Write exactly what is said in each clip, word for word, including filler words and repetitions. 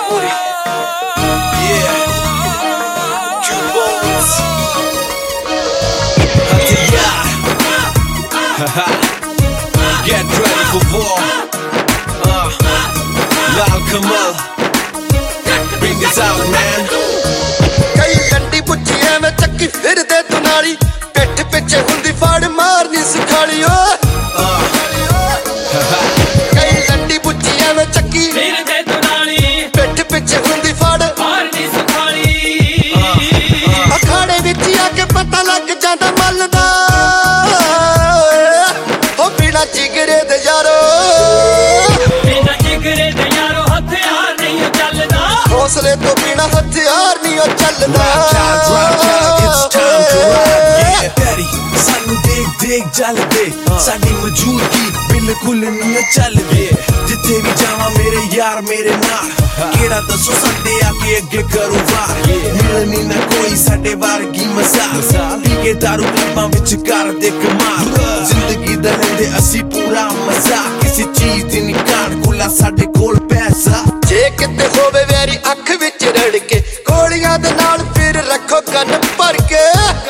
Zampuri. Yeah, Q-Bones. Hatiyar. Get ready for war. uh, Lal Kamal, bring this out, man. ਕਈ ਲੰਡੀ ਪੁੱਛੀ ਐਵੇਂ ਚੱਕੀ ਫਿਰਦੇ ਤੂੰ ਨਾਲੀ, ਪਿੱਠ ਪਿੱਛੇ ਹੁੰਦੀ ਫੜ ਮਾਰਨੀ ਸਿਖਾਲੀ ਓ। ਕਈ ਲੰਡੀ ਪੁੱਛੀ ਐਵੇਂ ਚੱਕੀ ਫਿਰਦੇ ਤੂੰ ਨਾਲੀ, ਪਿੱਠ ਪਿੱਛੇ ਹੁੰਦੀ ਫੜ ਮਾਰਨੀ ਸਿਖਾਲੀ। ਅਖਾੜੇ ਵਿੱਚ ਆ ਕੇ ਪਤਾ ਲੱਗ ਜਾਂਦਾ ਮੱਲ ਦਾ, ਹੋ ਬਿਨਾ ਜਿਗਰੇ ਦੇ ਯਾਰੋ, ਬਿਨਾ ਜਿਗਰੇ ਦੇ ਯਾਰੋ ਹਥਿਆਰ ਨਹੀਂ ਚੱਲਦਾ, ਹੌਸਲੇ ਤੋਂ ਬਿਨਾ ਹਥਿਆਰ ਨਹੀਂ ਚੱਲਦਾ। ਸਾਨੂੰ ਦੇਖ ਦੇਖ ਜਲਦੇ, ਸਾਡੀ ਮੌਜੂਦਗੀ ਬਿਲਕੁਲ ਨਹੀਂ ਚੱਲਦੀ। ਜਿੱਥੇ ਵੀ ਜਾਵਾਂ ਮੇਰੇ ਯਾਰ ਮੇਰੇ ਨਾਲ, ਕਿਹੜਾ ਦੱਸੋ ਸਾਡੇ ਆ ਕੇ ਅੱਗੇ ਕਰੂ ਵਾਰ। ਮਿਲਣੀ ਨਾ ਕੋਈ ਸਾਡੇ ਵਰਗੀ ਮਜ਼ਾਕ, ਪੀ ਕੇ ਦਾਰੂ ਕਲੱਬਾਂ ਵਿੱਚ ਕਰਦੇ ਕਮਾਲ। ਜ਼ਿੰਦਗੀ ਦਾ ਲੈਂਦੇ ਅਸੀਂ ਪੂਰਾ ਮਜ਼ਾ, ਕਿਸੇ ਚੀਜ਼ ਦੀ ਨਹੀਂ ਕਾਣ ਕੁਲਾ ਸਾਡੇ ਕੋਲ ਪੈਸਾ। ਜੇ ਕਿਤੇ ਹੋਵੇ ਵੈਰੀ ਅੱਖ ਵਿੱਚ ਰੜ ਕੇ, ਗੋਲੀਆਂ ਦੇ ਨਾਲ ਫਿਰ ਰੱਖੋ ਕੰਨ ਭਰ ਕੇ।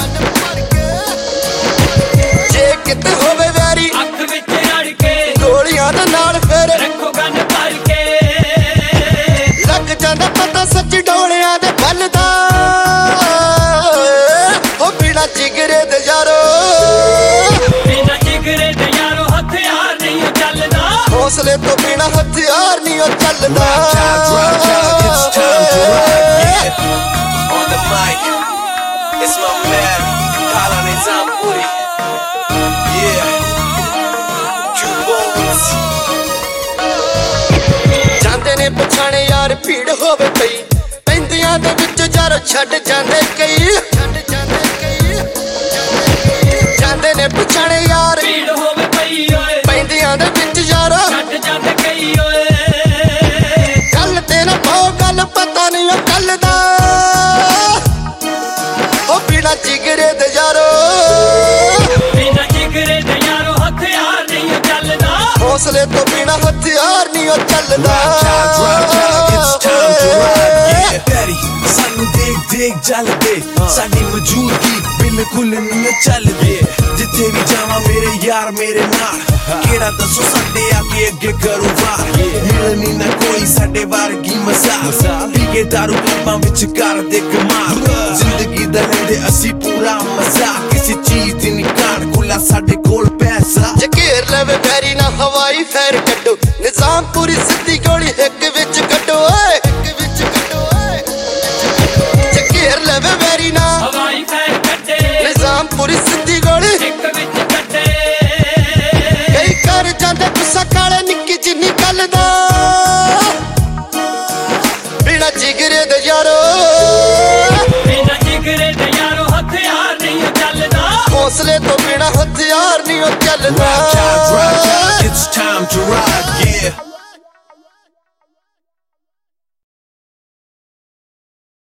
ਜੇ ਕਿਤੇ ਹੋਵੇ ਵੈਰੀ ਅੱਖ ਵਿੱਚ ਰੜ ਕੇ, ਗੋਲੀਆਂ ਦੇ ਨਾਲ ਫਿਰ ਰੱਖੋ ਕੰਨ ਭਰ ਕੇ। ਲੱਗ ਜਾਂਦਾ ਪਤਾ ਸੱਚ ਡੋਲਿਆਂ ਦੇ ਬਲ ਦਾ, ਹੋ ਬਿਨਾ ਜਿਗਰੇ ਦੇ ਯਾਰੋ, ਬਿਨਾ ਜਿਗਰੇ ਦੇ ਯਾਰੋ ਹਥਿਆਰ ਨਹੀਂ ਚੱਲਦਾ, ਹੌਸਲੇ ਤੋਂ ਬਿਨਾ ਹਥਿਆਰ ਨਹੀਂ ਚੱਲਦਾ। On the mic, it's my man, Kalani Zampuri. Yeah, Q-Bones. ਜਾਂਦੇ ਨੇ ਪਛਾਣੇ ਯਾਰ ਭੀੜ ਹੋਵੇ ਪਈ, ਪੈਂਦੀਆਂ ਦੇ ਵਿੱਚ ਯਾਰ ਛੱਡ ਜਾਂਦੇ ਕਈ। ਜਾਂਦੇ ਨੇ ਪਛਾਣੇ ਯਾਰ ਭੀੜ ਹੋਵੇ ਪਈ ਓਏ, ਪੈਂਦੀਆਂ ਦੇ ਵਿੱਚ ਯਾਰ ਛੱਡ ਜਾਂਦੇ ਕਈ ਓਏ। ਗੱਲ ਤੇ ਨਾ ਪਾਓ ਗੱਲ ਪਤਾ ਨਹੀਂ ਉਹ ਕੱਲ ਦਾ, ਉਹ ਬਿਨਾ ਜਿਗਰੇ ਦੇ ਯਾਰੋ, ਬਿਨਾ ਜਿਗਰੇ ਦੇ ਯਾਰੋ ਹਥਿਆਰ ਨਹੀਂ ਚੱਲਦਾ, ਹੌਸਲੇ ਤੋਂ ਬਿਨਾ ਹਥਿਆਰ ਨਹੀਂ ਚੱਲਦਾ। ਸਾਨੂੰ ਦੇਖ ਦੇਖ ਜਲਦੇ, ਸਾਡੀ ਮੌਜੂਦਗੀ ਬਿਲਕੁਲ ਨਹੀਂ ਚੱਲਦੀ। ਜਿੱਥੇ ਵੀ ਜਾਵਾਂ ਮੇਰੇ ਯਾਰ ਮੇਰੇ ਨਾਲ, ਕਿਹੜਾ ਦੱਸੋ ਸਾਡੇ ਆ ਕੇ ਅੱਗੇ ਕਰੂ ਵਾਰ। ਮਿਲਣੀ ਨਾ ਕੋਈ ਸਾਡੇ ਵਰਗੀ ਮਜ਼ਾਕ, ਪੀ ਕੇ ਦਾਰੂ ਕਲੱਬਾਂ ਵਿੱਚ ਕਰਦੇ ਕਮਾਲ। ਜ਼ਿੰਦਗੀ ਦਾ ਲੈਂਦੇ ਅਸੀਂ ਪੂਰਾ ਮਜ਼ਾ, ਕਿਸੇ ਚੀਜ਼ ਦੀ ਨਹੀਂ ਕਾਣ ਕੁਲਾ ਸਾਡੇ ਕੋਲ ਪੈਸਾ। ਜੇ ਘੇਰ ਲਵੇ ਵੈਰੀ ਨਾ ਹਵਾਈ ਫੈਰ ਕੱਢੋ, ਨਿਜ਼ਾਮਪੁਰੀ ਸਿੱਧੀ ਗੋਲੀ ਹਿੱਕ ਵਿੱਚ ਕੱਢੋ ਓਏ, ਹਿੱਕ ਵਿੱਚ ਕੱਢੋ ਓਏ। ਜੇ ਘੇਰ ਲਵੇ ਵੈਰੀ ਨਾ ਹਵਾਈ ਫੈਰ ਕੱਢੇ, ਨਿਜ਼ਾਮਪੁਰੀ ਸਿੱਧੀ ਗੋਲੀ ਹਿੱਕ ਵਿੱਚ ਕੱਢੇ। ਕਈ ਕਰ ਜਾਂਦੇ ਗੁੱਸਾ ਕਾਲੇ ਨਿੱਕੀ ਜਿੰਨੀ ਗੱਲ ਦਾ, ਬਿਨਾ ਜਿਗਰੇ ਦੇ ਯਾਰੋ, ਬਿਨਾ ਜਿਗਰੇ ਦੇ ਯਾਰੋ ਹਥਿਆਰ ਨਹੀਂ ਚੱਲਦਾ, ਹੌਸਲੇ ਤੋਂ ਬਿਨਾ ਹਥਿਆਰ ਨਹੀਂ ਚੱਲਦਾ।